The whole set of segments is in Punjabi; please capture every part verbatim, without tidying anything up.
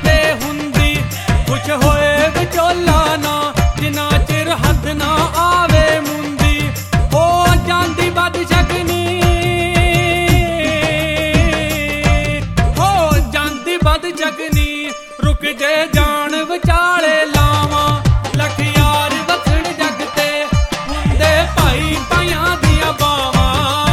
ਤੇ ਹੁੰਦੀ ਖੁਸ਼ ਹੋਏ ਵਿਚੋਲਾ ਨਾ ਜਿੰਨਾ ਚਿਰ ਹੱਥ ਨਾ ਆਵੇ ਮੁੰਦੀ ਹੋ ਜਾਂਦੀ ਬਦਸ਼ਗਨੀ ਹੋ ਜਾਂਦੀ ਬਦਸ਼ਗਨੀ ਰੁਕ ਜੇ ਜਾਣ ਵਿਚਾਲੇ ਲਾਵਾਂ ਲੱਖ ਯਾਰ ਵਸਣ ਜੱਗ ਤੇ ਹੁੰਦੇ ਭਾਈ ਭਾਈਆਂ ਦੀਆਂ ਬਾਵਾਂ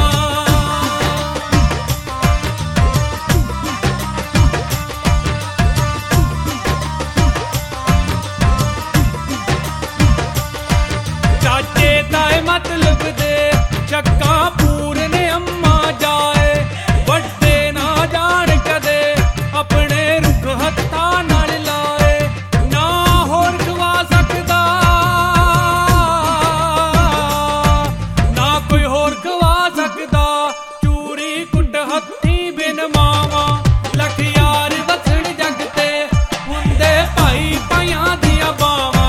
ਚਾਚੇ ਤਾਏ ਮਤਲਬ ਦੇ ਚੱਕਾਂ ਪੂਰਨ ਅੰਮਾ ਜਾਏ ਵੱਡੇ ਨਾ ਜਾਣ ਕਦੇ ਆਪਣੇ ਰੁੱਖ ਹੱਥਾਂ ਨਾਲ ਲਾਏ ਨਾ ਹੋਰ ਖਵਾ ਸਕਦਾ ਨਾ ਕੋਈ ਹੋਰ ਖਵਾ ਸਕਦਾ ਚੂਰੀ ਕੁੱਟ ਹੱਥੀ ਬਿਨ ਮਾਵਾਂ ਲੱਖ ਯਾਰ ਵਸਣ ਜੱਗ ਤੇ ਹੁੰਦੇ ਭਾਈ ਭਾਈਆਂ ਦੀਆਂ ਬਾਵਾਂ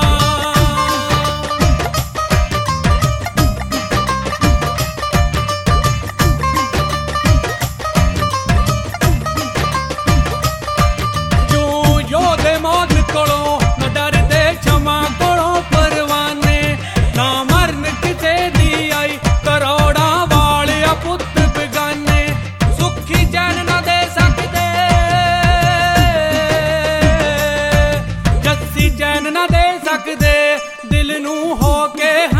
ਯੋਧੇ ਮੌਤ ਕੋਲੋਂ ਨਾ ਡਰਦੇ ਛਮਾ ਕੋਲੋਂ ਪਰਵਾਨੇ ਨਾ ਮਰਨ ਕਿਸੇ ਦੀ ਆਈ ਕਰੋੜਾਂ ਵਾਲਿਆ ਪੁੱਤ ਬੇਗਾਨੇ ਸੁੱਖੀ ਚੈਨ ਨਾ ਦੇ ਸਕਦੇ ਜੱਸੀ ਚੈਨ ਨਾ ਦੇ ਸਕਦੇ ਦਿਲ ਨੂੰ ਹੋ ਕੇ